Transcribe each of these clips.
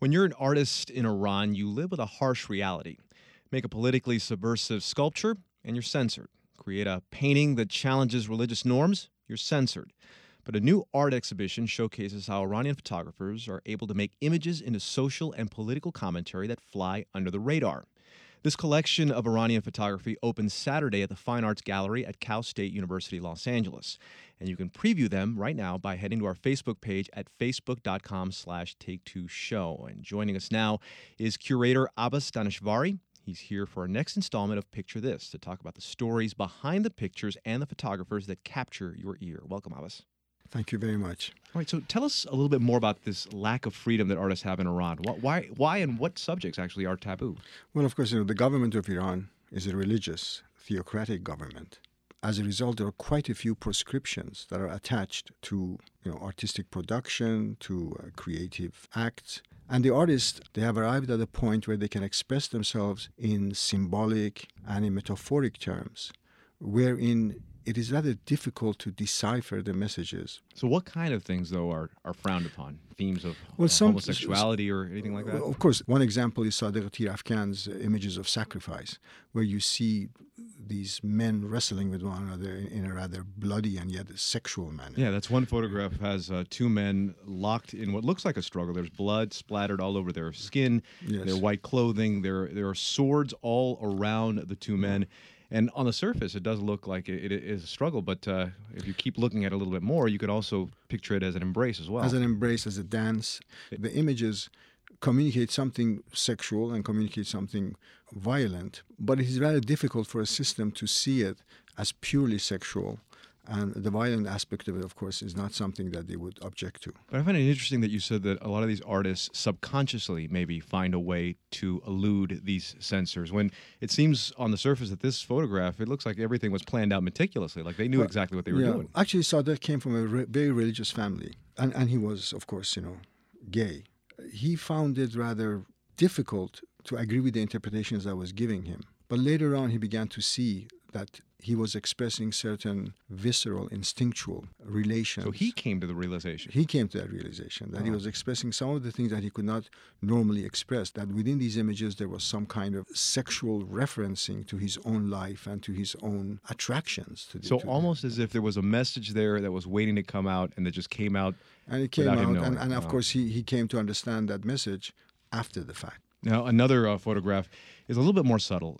When you're an artist in Iran, you live with a harsh reality. Make a politically subversive sculpture, and you're censored. Create a painting that challenges religious norms, you're censored. But a new art exhibition showcases how Iranian photographers are able to make images into social and political commentary that fly under the radar. This collection of Iranian photography opens Saturday at the Fine Arts Gallery at Cal State University, Los Angeles. And you can preview them right now by heading to our Facebook page at facebook.com/Take2Show. And joining us now is curator Abbas Daneshvari. He's here for our next installment of Picture This to talk about the stories behind the pictures and the photographers that capture your ear. Welcome, Abbas. Thank you very much. All right, so tell us a little bit more about this lack of freedom that artists have in Iran. Why and what subjects actually are taboo? Well, of course, the government of Iran is a religious, theocratic government. As a result, there are quite a few prescriptions that are attached to artistic production, to creative acts. And the artists, they have arrived at a point where they can express themselves in symbolic and in metaphoric terms, wherein it is rather difficult to decipher the messages. So what kind of things, though, are frowned upon? Themes of homosexuality or anything like that? Of course, one example is Sadegh Tirafkan's images of sacrifice, where you see these men wrestling with one another in a rather bloody and yet sexual manner. Yeah, that's one photograph has two men locked in what looks like a struggle. There's blood splattered all over their skin, their white clothing. There are swords all around the two men. And on the surface, it does look like it is a struggle, but if you keep looking at it a little bit more, you could also picture it as an embrace as well. As an embrace, as a dance. The images communicate something sexual and communicate something violent, but it is rather difficult for a system to see it as purely sexual. And the violent aspect of it, of course, is not something that they would object to. But I find it interesting that you said that a lot of these artists subconsciously maybe find a way to elude these censors, when it seems on the surface that this photograph, it looks like everything was planned out meticulously, like they knew exactly what they were doing. Actually, Sadegh came from a very religious family, and he was, of course, gay. He found it rather difficult to agree with the interpretations I was giving him. But later on, he began to see that he was expressing certain visceral, instinctual relations. So he came to the realization. He came to that realization that he was expressing some of the things that he could not normally express, that within these images there was some kind of sexual referencing to his own life and to his own attractions. Almost as if there was a message there that was waiting to come out and that just came out. And it came out, and of course he came to understand that message after the fact. Now, another photograph is a little bit more subtle.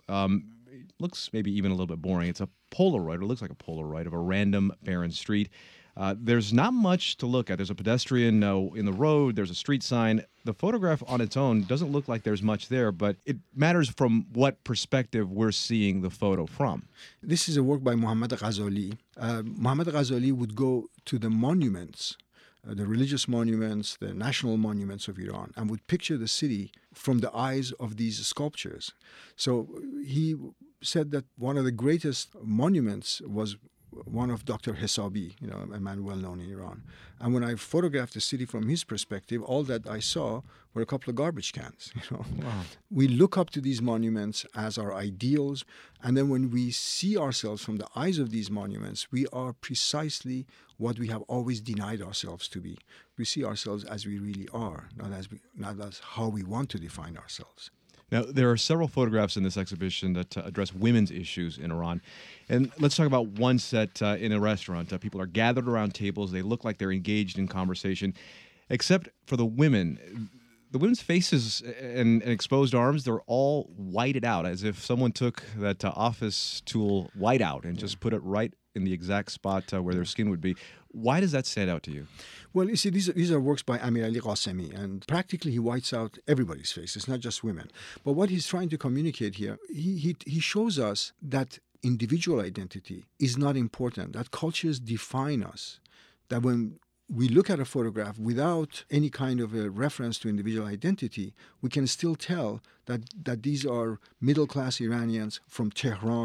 Looks maybe even a little bit boring. It's a Polaroid, or looks like a Polaroid of a random barren street. There's not much to look at. There's a pedestrian in the road. There's a street sign. The photograph on its own doesn't look like there's much there, but it matters from what perspective we're seeing the photo from. This is a work by Mohammad Ghazali. Mohammad Ghazali would go to the monuments, the religious monuments, the national monuments of Iran, and would picture the city from the eyes of these sculptures. So he said that one of the greatest monuments was one of Dr. Hesabi, a man well known in Iran. And when I photographed the city from his perspective, all that I saw were a couple of garbage cans. Wow. We look up to these monuments as our ideals, and then when we see ourselves from the eyes of these monuments, we are precisely what we have always denied ourselves to be. We see ourselves as we really are, not as how we want to define ourselves. Now, there are several photographs in this exhibition that address women's issues in Iran. And let's talk about one set in a restaurant. People are gathered around tables. They look like they're engaged in conversation, except for the women. The women's faces and exposed arms, they're all whited out, as if someone took that office tool white out and just put it right in the exact spot where their skin would be. Why does that stand out to you? Well, you see, these are works by Amir Ali Qasemi, and practically he whites out everybody's face. It's not just women. But what he's trying to communicate here, he shows us that individual identity is not important, that cultures define us, that when we look at a photograph without any kind of a reference to individual identity, we can still tell that these are middle-class Iranians from Tehran,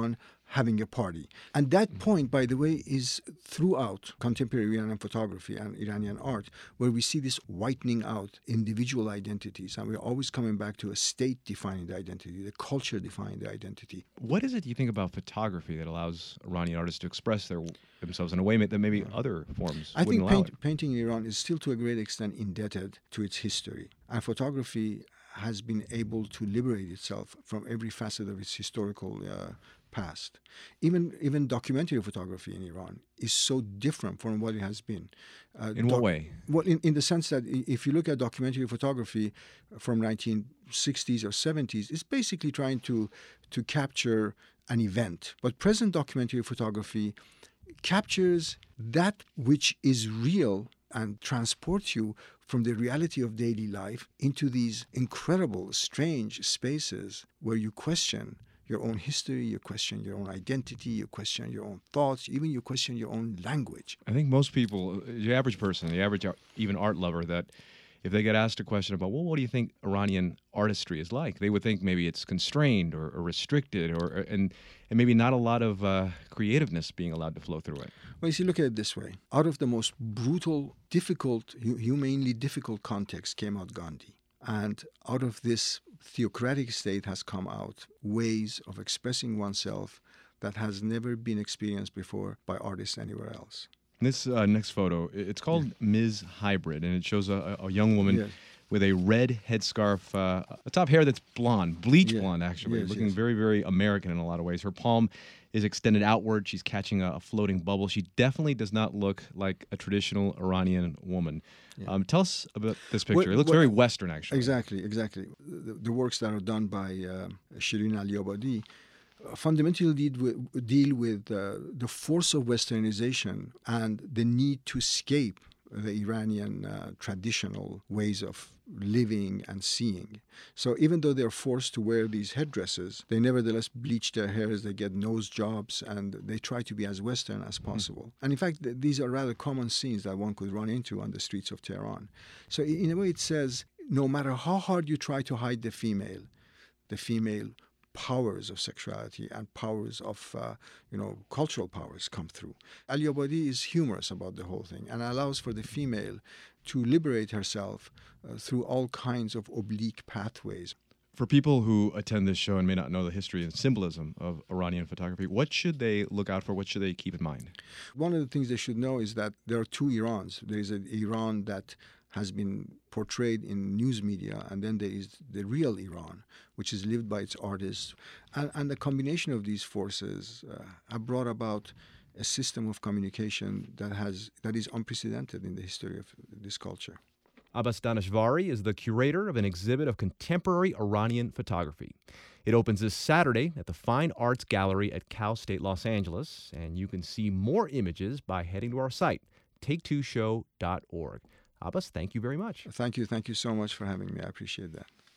having a party. And that point, by the way, is throughout contemporary Iranian photography and Iranian art, where we see this whitening out individual identities. And we're always coming back to a state defining the identity, the culture defining the identity. What is it you think about photography that allows Iranian artists to express themselves in a way that maybe other forms I wouldn't think allow it? painting in Iran is still to a great extent indebted to its history. And photography has been able to liberate itself from every facet of its historical past. Even documentary photography in Iran is so different from what it has been. In what way? Well, in the sense that if you look at documentary photography from 1960s or 70s, it's basically trying to capture an event. But present documentary photography captures that which is real and transports you from the reality of daily life into these incredible, strange spaces where you question your own history, you question your own identity, you question your own thoughts, even you question your own language. I think most people, the average person, the average even art lover, that if they get asked a question about, well, what do you think Iranian artistry is like? They would think maybe it's constrained or restricted, and maybe not a lot of creativeness being allowed to flow through it. Well, you see, look at it this way. Out of the most brutal, difficult, humanely difficult context came out Gandhi. And out of this theocratic state has come out ways of expressing oneself that has never been experienced before by artists anywhere else. This next photo, it's called Ms. Hybrid, and it shows a young woman with a red headscarf, a top hair that's blonde, bleach blonde actually, looking very, very American in a lot of ways. Her palm is extended outward. She's catching a floating bubble. She definitely does not look like a traditional Iranian woman. Tell us about this picture. It looks very Western, actually. Exactly. The works that are done by Shirin Aliabadi fundamentally deal with the force of Westernization and the need to escape the Iranian traditional ways of living and seeing. So even though they're forced to wear these headdresses, they nevertheless bleach their hairs, they get nose jobs, and they try to be as Western as possible. And in fact, these are rather common scenes that one could run into on the streets of Tehran. So in a way, it says, no matter how hard you try to hide the female powers of sexuality and powers of cultural powers come through. Aliabadi is humorous about the whole thing and allows for the female to liberate herself through all kinds of oblique pathways. For people who attend this show and may not know the history and symbolism of Iranian photography, what should they look out for? What should they keep in mind? One of the things they should know is that there are two Irans. There is an Iran that has been portrayed in news media, and then there is the real Iran, which is lived by its artists. And the combination of these forces have brought about a system of communication that is unprecedented in the history of this culture. Abbas Daneshvari is the curator of an exhibit of contemporary Iranian photography. It opens this Saturday at the Fine Arts Gallery at Cal State Los Angeles, and you can see more images by heading to our site, take2show.org. Abbas, thank you very much. Thank you so much for having me. I appreciate that.